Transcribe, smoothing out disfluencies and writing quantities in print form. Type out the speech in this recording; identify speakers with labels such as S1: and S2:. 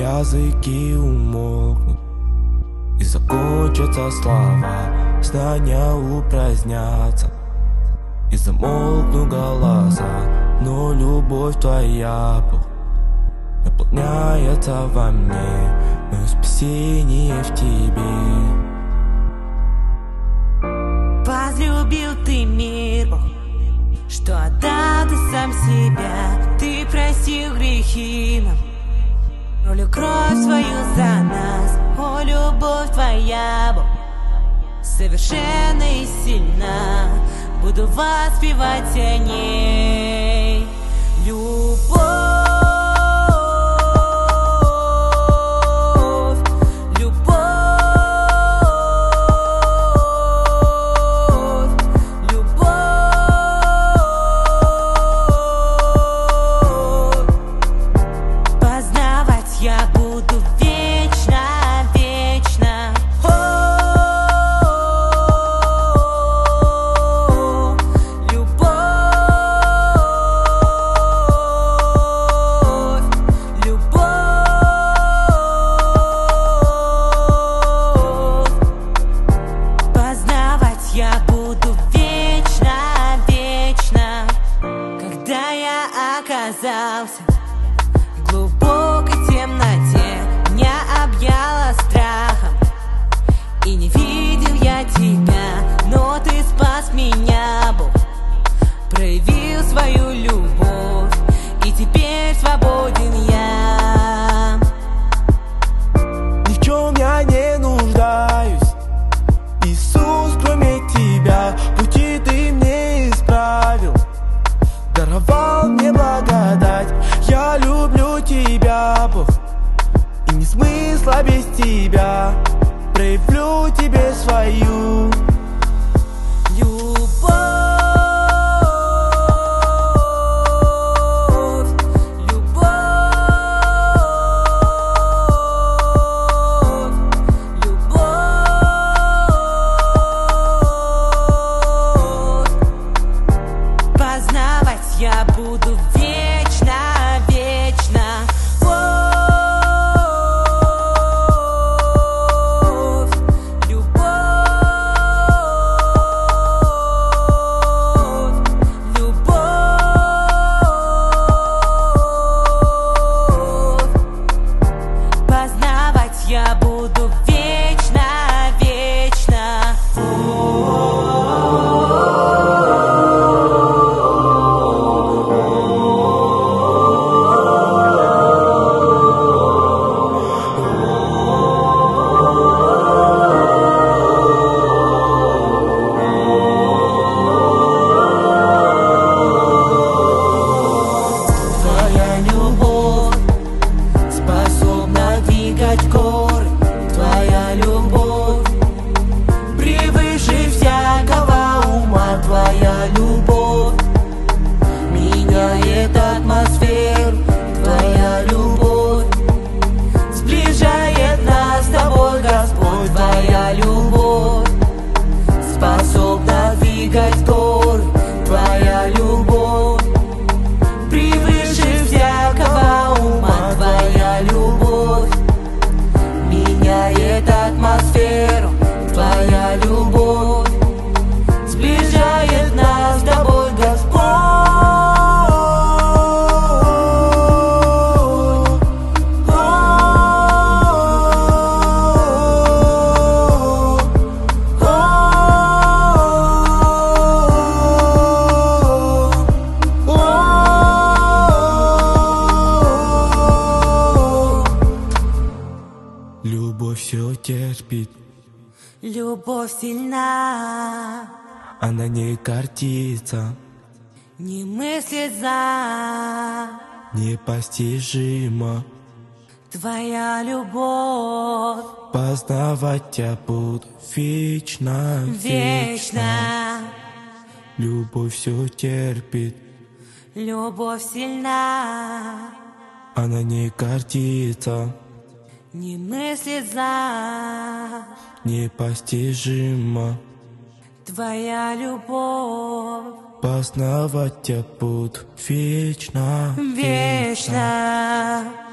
S1: языки умолкнут и закончатся слова, знания упразднятся и замолкнут голоса. Но любовь твоя, Бог, наполняется во мне, мое спасение в тебе.
S2: Возлюбил ты мир, Бог, что отдал ты сам себя. Ты простил грехи нам, пролил кровь свою за нас. О, любовь твоя, Бог, совершенна и сильна, буду воспевать о ней. Любовь, любовь, любовь. Познавать я буду вечно, вечно. Я буду вечно, вечно. Когда я оказался в глубокой темноте, меня объяло страхом, и не видел я тебя, но ты спас меня, Бог, проявил свою любовь, и теперь свободен я.
S1: Ни в чем я не нуждаюсь, Иисус, кроме тебя. Пути ты мне исправил, даровал мне благодать. Я люблю тебя, Бог, и не смысла без тебя. Проявлю тебе свою
S2: любовь. Я буду вечно, вечно. Любовь, любовь, любовь. Познавать я буду вечно, вечно. Горы, твоя любовь превыше всякого ума. Твоя любовь меняет атмосферу. Твоя любовь сближает нас с тобой, Господь. Твоя любовь способна двигать горы. Твоя любовь превыше всякого ума. Твоя любовь меняет атмосферу. Твоя любовь сближает нас с тобой, Господь.
S1: любовь все терпит,
S2: любовь сильна,
S1: она не картится,
S2: не мыслит за.
S1: непостижима.
S2: Твоя любовь
S1: Познавать я буду вечно,
S2: вечна.
S1: Любовь все терпит,
S2: Любовь сильна,
S1: она не картится,
S2: не мыслит за.
S1: непостижима.
S2: Твоя любовь
S1: Познавать я буду вечно,
S2: вечна.